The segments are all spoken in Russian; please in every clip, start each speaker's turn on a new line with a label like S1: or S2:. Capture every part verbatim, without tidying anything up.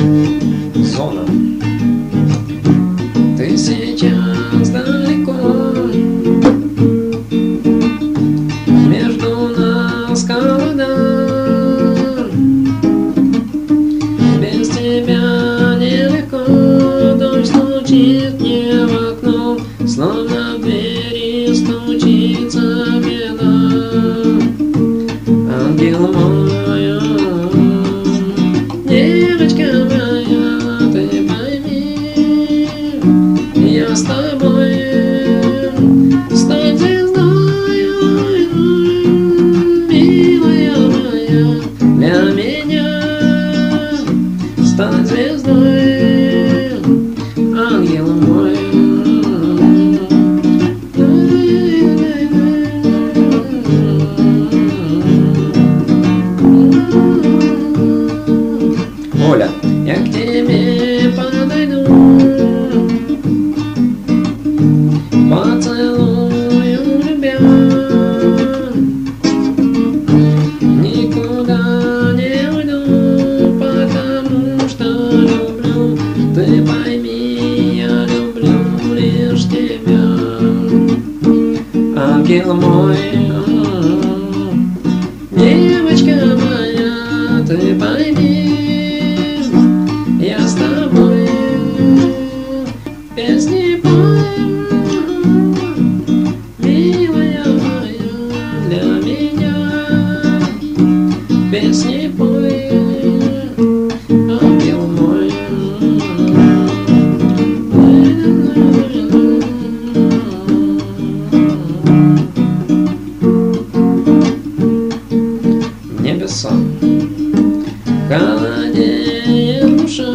S1: Зона.
S2: Ты сейчас далеко, между нас холода, без тебя нелегко. Дождь стучит мне в окно, словно в двери стучится беда. Ангел мой, девочка моя, ты пойми, я с тобой. Стань звездой, милая моя, для меня. Стань звездой, ангел мой.
S1: Оля.
S2: Я к тебе подойду, поцелую любя, никуда не уйду, потому что люблю. Ты пойми, я люблю лишь тебя. Ангел мой, девочка моя, ты пойми, я с тобой песни поем, милая моя, для меня песни поем, ангел мой.
S1: Небеса.
S2: Холодеет душа,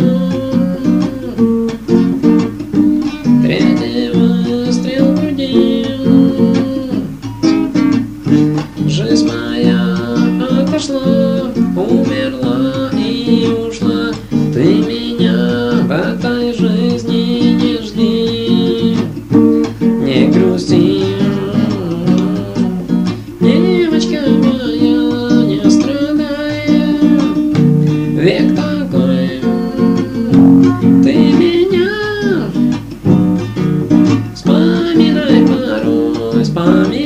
S2: третий выстрел в груди. Жизнь моя отошла, умерла и ушла. Ты меня в этой жизни не жди, не грусти. Девочка моя, не страдай, век такой. Ты меня вспоминай порой, вспоминай.